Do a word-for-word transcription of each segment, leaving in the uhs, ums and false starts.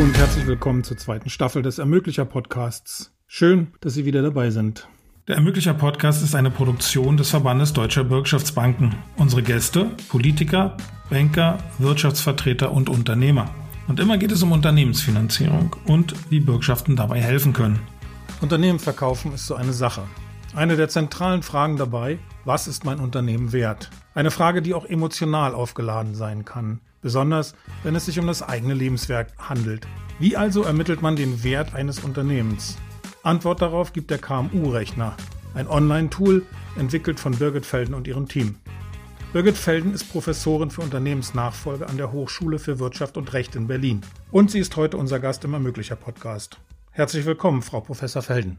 und herzlich willkommen zur zweiten Staffel des Ermöglicher-Podcasts. Schön, dass Sie wieder dabei sind. Der Ermöglicher-Podcast ist eine Produktion des Verbandes Deutscher Bürgschaftsbanken. Unsere Gäste, Politiker, Banker, Wirtschaftsvertreter und Unternehmer. Und immer geht es um Unternehmensfinanzierung und wie Bürgschaften dabei helfen können. Unternehmen verkaufen ist so eine Sache. Eine der zentralen Fragen dabei: Was ist mein Unternehmen wert? Eine Frage, die auch emotional aufgeladen sein kann, besonders wenn es sich um das eigene Lebenswerk handelt. Wie also ermittelt man den Wert eines Unternehmens? Antwort darauf gibt der K M U-Rechner, ein Online-Tool, entwickelt von Birgit Felden und ihrem Team. Birgit Felden ist Professorin für Unternehmensnachfolge an der Hochschule für Wirtschaft und Recht in Berlin. Und sie ist heute unser Gast im Ermöglicher-Podcast. Herzlich willkommen, Frau Professor Felden.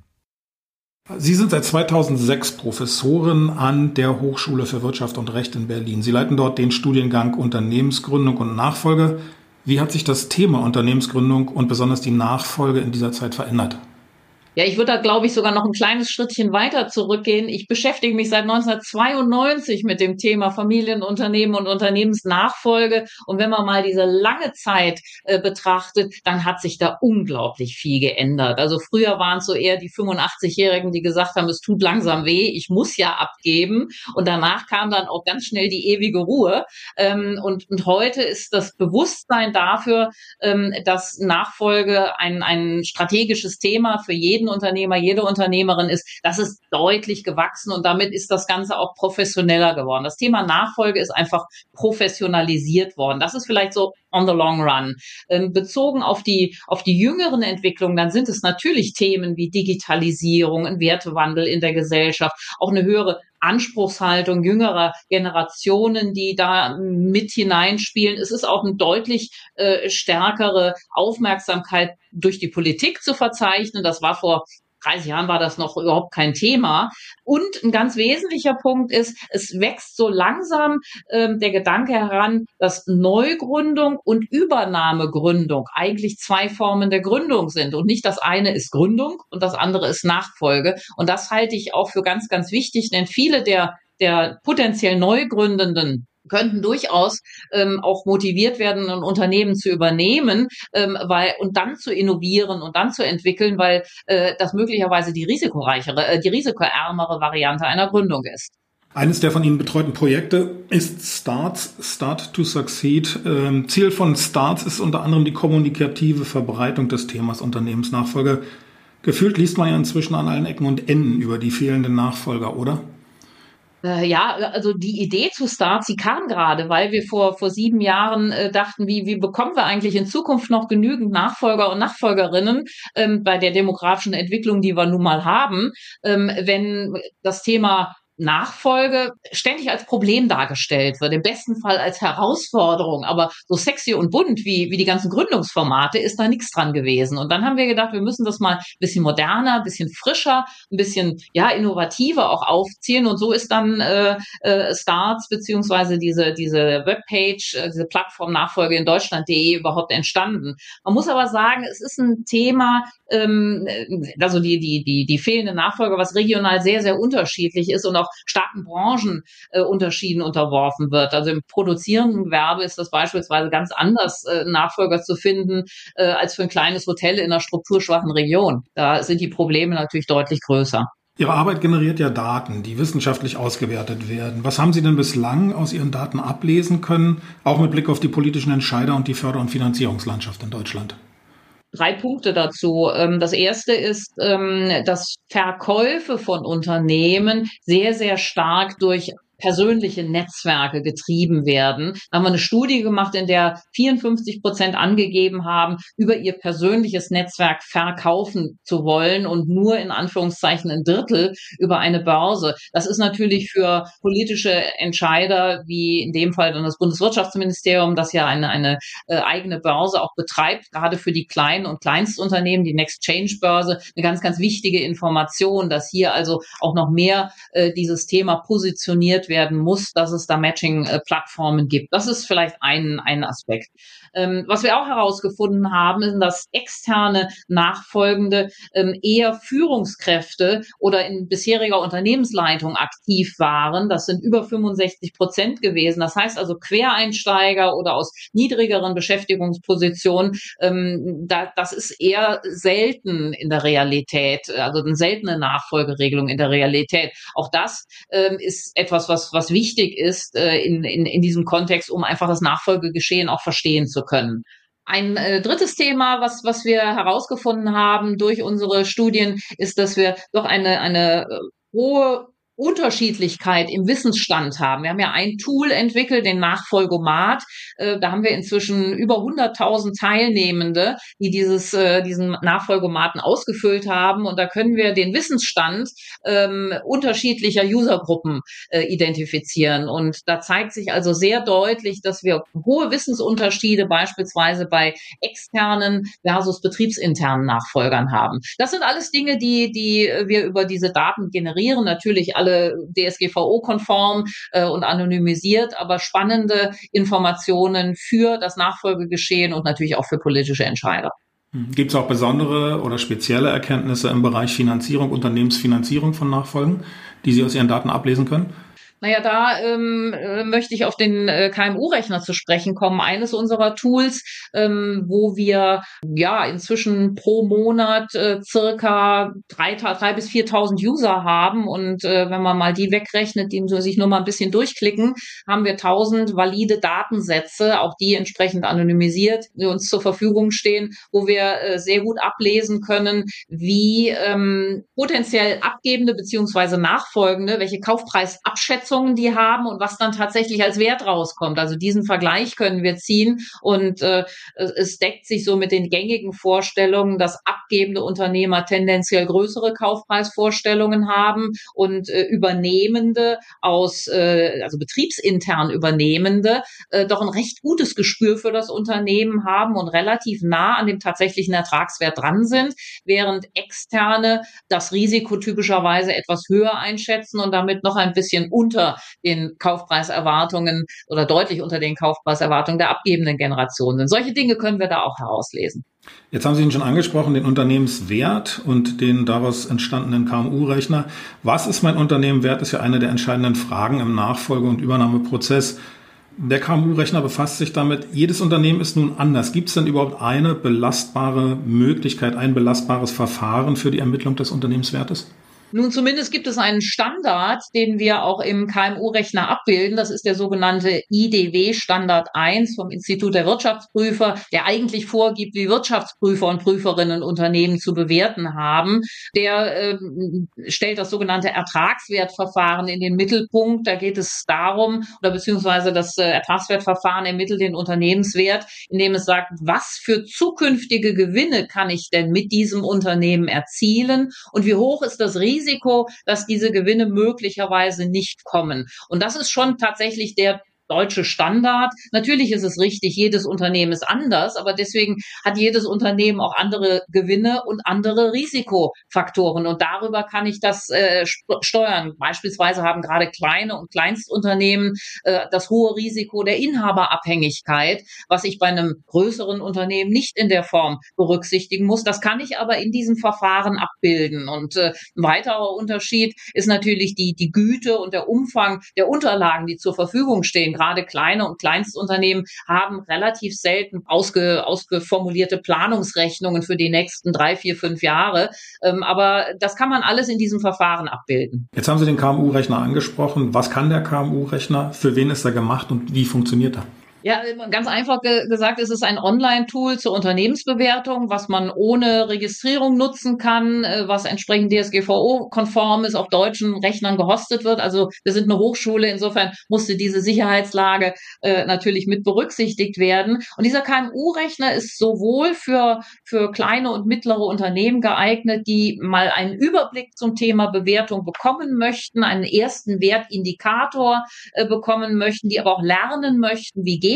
Sie sind seit zweitausendsechs Professorin an der Hochschule für Wirtschaft und Recht in Berlin. Sie leiten dort den Studiengang Unternehmensgründung und Nachfolge. Wie hat sich das Thema Unternehmensgründung und besonders die Nachfolge in dieser Zeit verändert? Ja, ich würde da, glaube ich, sogar noch ein kleines Schrittchen weiter zurückgehen. Ich beschäftige mich seit neunzehnhundertzweiundneunzig mit dem Thema Familienunternehmen und Unternehmensnachfolge. Und wenn man mal diese lange Zeit äh, betrachtet, dann hat sich da unglaublich viel geändert. Also früher waren es so eher die fünfundachtzigjährigen, die gesagt haben, es tut langsam weh, ich muss ja abgeben. Und danach kam dann auch ganz schnell die ewige Ruhe. Ähm, und, und heute ist das Bewusstsein dafür, ähm, dass Nachfolge ein, ein strategisches Thema für jeden Unternehmer, jede Unternehmerin ist, das ist deutlich gewachsen und damit ist das Ganze auch professioneller geworden. Das Thema Nachfolge ist einfach professionalisiert worden. Das ist vielleicht so on the long run. Ähm, bezogen auf die, auf die jüngeren Entwicklungen, dann sind es natürlich Themen wie Digitalisierung, ein Wertewandel in der Gesellschaft, auch eine höhere Anspruchshaltung jüngerer Generationen, die da mit hineinspielen. Es ist auch eine deutlich äh, stärkere Aufmerksamkeit durch die Politik zu verzeichnen. Das war vor dreißig Jahren war das noch überhaupt kein Thema. Und ein ganz wesentlicher Punkt ist, es wächst so langsam ähm, der Gedanke heran, dass Neugründung und Übernahmegründung eigentlich zwei Formen der Gründung sind. Und nicht das eine ist Gründung und das andere ist Nachfolge. Und das halte ich auch für ganz, ganz wichtig, denn viele der, der potenziell Neugründenden könnten durchaus ähm, auch motiviert werden, ein Unternehmen zu übernehmen, ähm, weil und dann zu innovieren und dann zu entwickeln, weil äh, das möglicherweise die risikoreichere, äh, die risikoärmere Variante einer Gründung ist. Eines der von Ihnen betreuten Projekte ist Starts, Start to Succeed. Ähm, Ziel von Starts ist unter anderem die kommunikative Verbreitung des Themas Unternehmensnachfolge. Gefühlt liest man ja inzwischen an allen Ecken und Enden über die fehlenden Nachfolger, oder? Ja, also die Idee zu Start, sie kam gerade, weil wir vor vor sieben Jahren äh, dachten, wie wie bekommen wir eigentlich in Zukunft noch genügend Nachfolger und Nachfolgerinnen ähm, bei der demografischen Entwicklung, die wir nun mal haben, ähm, wenn das Thema Nachfolge ständig als Problem dargestellt wird, im besten Fall als Herausforderung, aber so sexy und bunt wie wie die ganzen Gründungsformate ist da nichts dran gewesen. Und dann haben wir gedacht, wir müssen das mal ein bisschen moderner, ein bisschen frischer, ein bisschen ja innovativer auch aufziehen. Und so ist dann äh, äh, Starts beziehungsweise diese diese Webpage, äh, diese Plattform Nachfolge in Deutschland.de überhaupt entstanden. Man muss aber sagen, es ist ein Thema, ähm, also die die die die fehlende Nachfolge, was regional sehr sehr unterschiedlich ist und auch starken Branchenunterschieden äh, unterworfen wird. Also im produzierenden Gewerbe ist das beispielsweise ganz anders, äh, Nachfolger zu finden, äh, als für ein kleines Hotel in einer strukturschwachen Region. Da sind die Probleme natürlich deutlich größer. Ihre Arbeit generiert ja Daten, die wissenschaftlich ausgewertet werden. Was haben Sie denn bislang aus Ihren Daten ablesen können, auch mit Blick auf die politischen Entscheider und die Förder- und Finanzierungslandschaft in Deutschland? Drei Punkte dazu. Das erste ist, dass Verkäufe von Unternehmen sehr, sehr stark durch persönliche Netzwerke getrieben werden. Da haben wir eine Studie gemacht, in der vierundfünfzig Prozent angegeben haben, über ihr persönliches Netzwerk verkaufen zu wollen und nur in Anführungszeichen ein Drittel über eine Börse. Das ist natürlich für politische Entscheider, wie in dem Fall dann das Bundeswirtschaftsministerium, das ja eine, eine äh, eigene Börse auch betreibt, gerade für die kleinen und Kleinstunternehmen, die Next Change Börse, eine ganz, ganz wichtige Information, dass hier also auch noch mehr äh, dieses Thema positioniert kontrolliert werden muss, dass es da Matching-Plattformen gibt. Das ist vielleicht ein, ein Aspekt. Ähm, was wir auch herausgefunden haben, ist, dass externe Nachfolgende ähm, eher Führungskräfte oder in bisheriger Unternehmensleitung aktiv waren. Das sind über fünfundsechzig Prozent gewesen. Das heißt also Quereinsteiger oder aus niedrigeren Beschäftigungspositionen, ähm, da, das ist eher selten in der Realität, also eine seltene Nachfolgeregelung in der Realität. Auch das ähm, ist etwas, was, was wichtig ist äh, in, in, in diesem Kontext, um einfach das Nachfolgegeschehen auch verstehen zu können. Ein äh, drittes Thema, was, was wir herausgefunden haben durch unsere Studien, ist, dass wir doch eine, eine äh, hohe Unterschiedlichkeit im Wissensstand haben. Wir haben ja ein Tool entwickelt, den Nachfolgomat. Äh, da haben wir inzwischen über hunderttausend Teilnehmende, die dieses, äh, diesen Nachfolgomaten ausgefüllt haben. Und da können wir den Wissensstand ähm, unterschiedlicher Usergruppen äh, identifizieren. Und da zeigt sich also sehr deutlich, dass wir hohe Wissensunterschiede beispielsweise bei externen versus betriebsinternen Nachfolgern haben. Das sind alles Dinge, die, die wir über diese Daten generieren. Natürlich alle D S G V O-konform äh, und anonymisiert, aber spannende Informationen für das Nachfolgegeschehen und natürlich auch für politische Entscheider. Gibt es auch besondere oder spezielle Erkenntnisse im Bereich Finanzierung, Unternehmensfinanzierung von Nachfolgen, die Sie aus Ihren Daten ablesen können? Naja, da ähm, äh, möchte ich auf den äh, K M U-Rechner zu sprechen kommen. Eines unserer Tools, ähm, wo wir ja inzwischen pro Monat äh, circa drei, drei bis viertausend User haben. Und äh, wenn man mal die wegrechnet, die sich nur mal ein bisschen durchklicken, haben wir tausend valide Datensätze, auch die entsprechend anonymisiert, die uns zur Verfügung stehen, wo wir äh, sehr gut ablesen können, wie ähm, potenziell abgebende beziehungsweise Nachfolgende, welche Kaufpreisabschätzungen die haben und was dann tatsächlich als Wert rauskommt. Also diesen Vergleich können wir ziehen und äh, es deckt sich so mit den gängigen Vorstellungen, dass abgebende Unternehmer tendenziell größere Kaufpreisvorstellungen haben und äh, Übernehmende aus, äh, also betriebsintern Übernehmende, äh, doch ein recht gutes Gespür für das Unternehmen haben und relativ nah an dem tatsächlichen Ertragswert dran sind, während Externe das Risiko typischerweise etwas höher einschätzen und damit noch ein bisschen unter den Kaufpreiserwartungen oder deutlich unter den Kaufpreiserwartungen der abgebenden Generation sind. Solche Dinge können wir da auch herauslesen. Jetzt haben Sie ihn schon angesprochen, den Unternehmenswert und den daraus entstandenen K M U-Rechner. Was ist mein Unternehmen wert, ist ja eine der entscheidenden Fragen im Nachfolge- und Übernahmeprozess. Der K M U-Rechner befasst sich damit. Jedes Unternehmen ist nun anders. Gibt es denn überhaupt eine belastbare Möglichkeit, ein belastbares Verfahren für die Ermittlung des Unternehmenswertes? Nun, zumindest gibt es einen Standard, den wir auch im K M U-Rechner abbilden. Das ist der sogenannte I D W-Standard eins vom Institut der Wirtschaftsprüfer, der eigentlich vorgibt, wie Wirtschaftsprüfer und Prüferinnen Unternehmen zu bewerten haben. Der äh, stellt das sogenannte Ertragswertverfahren in den Mittelpunkt. Da geht es darum, oder beziehungsweise das äh, Ertragswertverfahren ermittelt den Unternehmenswert, indem es sagt, was für zukünftige Gewinne kann ich denn mit diesem Unternehmen erzielen und wie hoch ist das Risiko, Risiko, dass diese Gewinne möglicherweise nicht kommen. Und das ist schon tatsächlich der deutsche Standard. Natürlich ist es richtig, jedes Unternehmen ist anders, aber deswegen hat jedes Unternehmen auch andere Gewinne und andere Risikofaktoren. Und darüber kann ich das äh, steuern. Beispielsweise haben gerade kleine und Kleinstunternehmen äh, das hohe Risiko der Inhaberabhängigkeit, was ich bei einem größeren Unternehmen nicht in der Form berücksichtigen muss. Das kann ich aber in diesem Verfahren abbilden. Und äh, ein weiterer Unterschied ist natürlich die, die Güte und der Umfang der Unterlagen, die zur Verfügung stehen. Gerade kleine und Kleinstunternehmen haben relativ selten ausge, ausgeformulierte Planungsrechnungen für die nächsten drei, vier, fünf Jahre. Ähm, aber das kann man alles in diesem Verfahren abbilden. Jetzt haben Sie den K M U-Rechner angesprochen. Was kann der K M U-Rechner? Für wen ist er gemacht und wie funktioniert er? Ja, ganz einfach ge- gesagt, es ist ein Online-Tool zur Unternehmensbewertung, was man ohne Registrierung nutzen kann, äh, was entsprechend D S G V O-konform ist, auf deutschen Rechnern gehostet wird. Also wir sind eine Hochschule, insofern musste diese Sicherheitslage äh, natürlich mit berücksichtigt werden. Und dieser K M U-Rechner ist sowohl für, für kleine und mittlere Unternehmen geeignet, die mal einen Überblick zum Thema Bewertung bekommen möchten, einen ersten Wertindikator äh, bekommen möchten, die aber auch lernen möchten, wie geht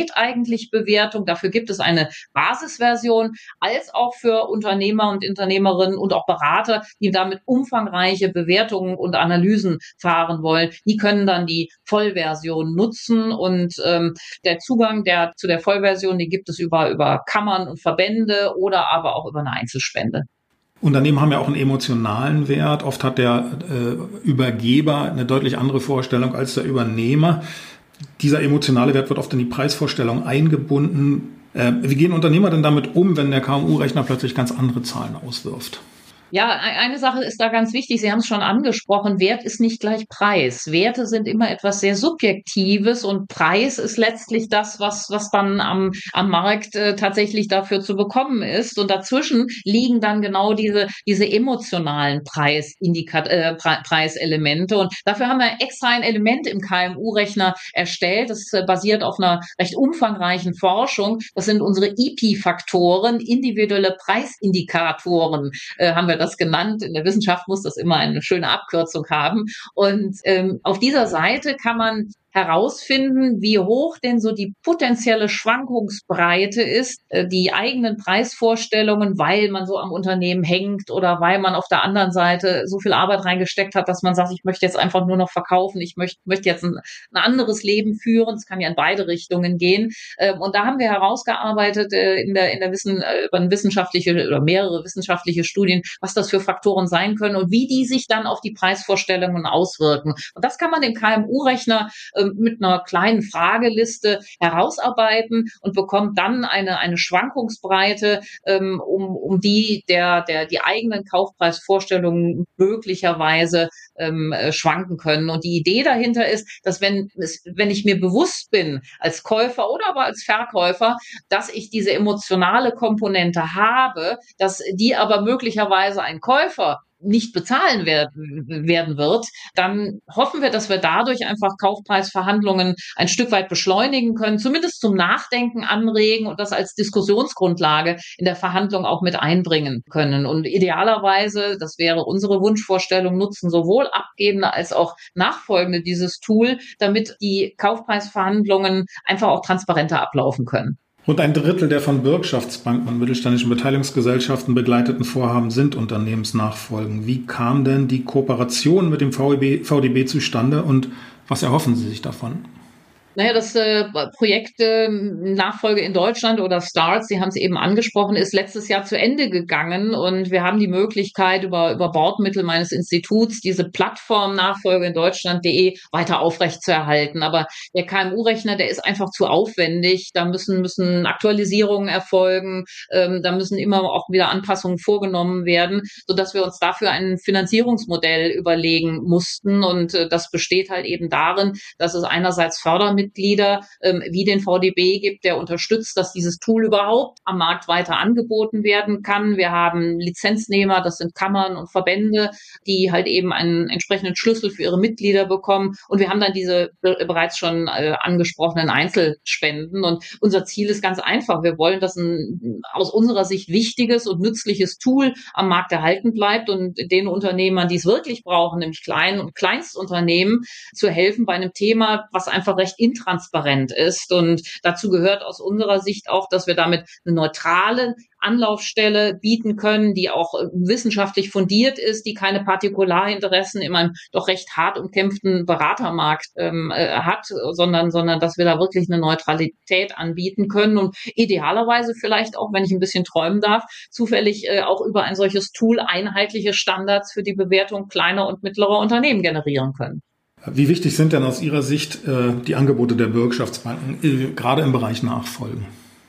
geht eigentlich Bewertung. Dafür gibt es eine Basisversion, als auch für Unternehmer und Unternehmerinnen und auch Berater, die damit umfangreiche Bewertungen und Analysen fahren wollen. Die können dann die Vollversion nutzen und ähm, der Zugang der, zu der Vollversion, den gibt es über, über Kammern und Verbände oder aber auch über eine Einzelspende. Unternehmen haben ja auch einen emotionalen Wert. Oft hat der äh, Übergeber eine deutlich andere Vorstellung als der Übernehmer. Dieser emotionale Wert wird oft in die Preisvorstellung eingebunden. Äh, wie gehen Unternehmer denn damit um, wenn der K M U-Rechner plötzlich ganz andere Zahlen auswirft? Ja, eine Sache ist da ganz wichtig. Sie haben es schon angesprochen. Wert ist nicht gleich Preis. Werte sind immer etwas sehr Subjektives und Preis ist letztlich das, was, was dann am, am Markt äh, tatsächlich dafür zu bekommen ist. Und dazwischen liegen dann genau diese, diese emotionalen Preisindikat- äh, Pre- Preiselemente. Und dafür haben wir extra ein Element im K M U-Rechner erstellt. Das äh, basiert auf einer recht umfangreichen Forschung. Das sind unsere I P I-Faktoren, individuelle Preisindikatoren, äh, haben wir das genannt. In der Wissenschaft muss das immer eine schöne Abkürzung haben. Und ähm, auf dieser Seite kann man herausfinden, wie hoch denn so die potenzielle Schwankungsbreite ist, äh, die eigenen Preisvorstellungen, weil man so am Unternehmen hängt oder weil man auf der anderen Seite so viel Arbeit reingesteckt hat, dass man sagt, ich möchte jetzt einfach nur noch verkaufen, ich möchte, möchte jetzt ein, ein anderes Leben führen. Es kann ja in beide Richtungen gehen. Ähm, und da haben wir herausgearbeitet äh, in der, in der Wissen, äh, über wissenschaftliche oder mehrere wissenschaftliche Studien, was das für Faktoren sein können und wie die sich dann auf die Preisvorstellungen auswirken. Und das kann man im K M U-Rechner äh, mit einer kleinen Frageliste herausarbeiten und bekommt dann eine, eine Schwankungsbreite, ähm, um, um die der, der, die eigenen Kaufpreisvorstellungen möglicherweise ähm, äh, schwanken können. Und die Idee dahinter ist, dass wenn, wenn ich mir bewusst bin, als Käufer oder aber als Verkäufer, dass ich diese emotionale Komponente habe, dass die aber möglicherweise ein Käufer nicht bezahlen werden, werden wird, dann hoffen wir, dass wir dadurch einfach Kaufpreisverhandlungen ein Stück weit beschleunigen können, zumindest zum Nachdenken anregen und das als Diskussionsgrundlage in der Verhandlung auch mit einbringen können. Und idealerweise, das wäre unsere Wunschvorstellung, nutzen sowohl Abgebende als auch Nachfolgende dieses Tool, damit die Kaufpreisverhandlungen einfach auch transparenter ablaufen können. Rund ein Drittel der von Bürgschaftsbanken und mittelständischen Beteiligungsgesellschaften begleiteten Vorhaben sind Unternehmensnachfolgen. Wie kam denn die Kooperation mit dem V D B zustande und was erhoffen Sie sich davon? Naja, das äh, Projekt äh, Nachfolge in Deutschland oder START, Sie haben es eben angesprochen, ist letztes Jahr zu Ende gegangen und wir haben die Möglichkeit, über, über Bordmittel meines Instituts diese Plattform Nachfolge in Deutschland.de weiter aufrechtzuerhalten. Aber der K M U-Rechner, der ist einfach zu aufwendig. Da müssen, müssen Aktualisierungen erfolgen, ähm, da müssen immer auch wieder Anpassungen vorgenommen werden, sodass wir uns dafür ein Finanzierungsmodell überlegen mussten. Und äh, das besteht halt eben darin, dass es einerseits Fördermittel Mitglieder ähm, wie den V D B gibt, der unterstützt, dass dieses Tool überhaupt am Markt weiter angeboten werden kann. Wir haben Lizenznehmer, das sind Kammern und Verbände, die halt eben einen entsprechenden Schlüssel für ihre Mitglieder bekommen. Und wir haben dann diese be- bereits schon äh, angesprochenen Einzelspenden. Und unser Ziel ist ganz einfach. Wir wollen, dass ein aus unserer Sicht wichtiges und nützliches Tool am Markt erhalten bleibt und den Unternehmern, die es wirklich brauchen, nämlich Klein- und Kleinstunternehmen, zu helfen bei einem Thema, was einfach recht intransparent ist. Und dazu gehört aus unserer Sicht auch, dass wir damit eine neutrale Anlaufstelle bieten können, die auch wissenschaftlich fundiert ist, die keine Partikularinteressen in einem doch recht hart umkämpften Beratermarkt ähm, äh, hat, sondern, sondern dass wir da wirklich eine Neutralität anbieten können und idealerweise vielleicht auch, wenn ich ein bisschen träumen darf, zufällig äh, auch über ein solches Tool einheitliche Standards für die Bewertung kleiner und mittlerer Unternehmen generieren können. Wie wichtig sind denn aus Ihrer Sicht äh, die Angebote der Bürgschaftsbanken, äh, gerade im Bereich Nachfolgen?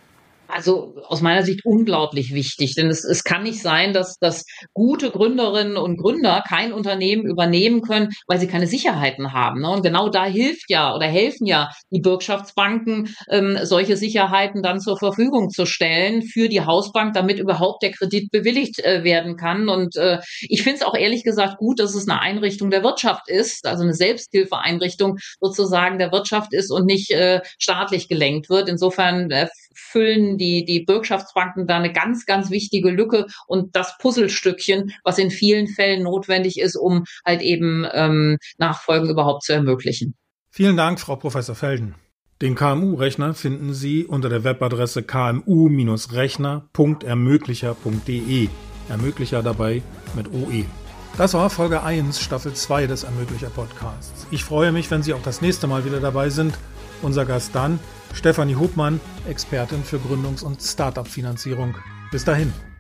Also aus meiner Sicht unglaublich wichtig, denn es, es kann nicht sein, dass, dass gute Gründerinnen und Gründer kein Unternehmen übernehmen können, weil sie keine Sicherheiten haben. Ne? Und genau da hilft ja oder helfen ja die Bürgschaftsbanken, ähm, solche Sicherheiten dann zur Verfügung zu stellen für die Hausbank, damit überhaupt der Kredit bewilligt äh, werden kann. Und äh, ich finde es auch ehrlich gesagt gut, dass es eine Einrichtung der Wirtschaft ist, also eine Selbsthilfeeinrichtung sozusagen der Wirtschaft ist und nicht äh, staatlich gelenkt wird. Insofern äh, füllen die, die Bürgschaftsbanken da eine ganz, ganz wichtige Lücke und das Puzzlestückchen, was in vielen Fällen notwendig ist, um halt eben ähm, Nachfolgen überhaupt zu ermöglichen. Vielen Dank, Frau Professor Felden. Den K M U-Rechner finden Sie unter der Webadresse k m u Rechner punkt ermöglicher punkt d e. Ermöglicher dabei mit O E. Das war Folge eins, Staffel zwei des Ermöglicher-Podcasts. Ich freue mich, wenn Sie auch das nächste Mal wieder dabei sind. Unser Gast dann, Stefanie Hubmann, Expertin für Gründungs- und Start-up-Finanzierung. Bis dahin.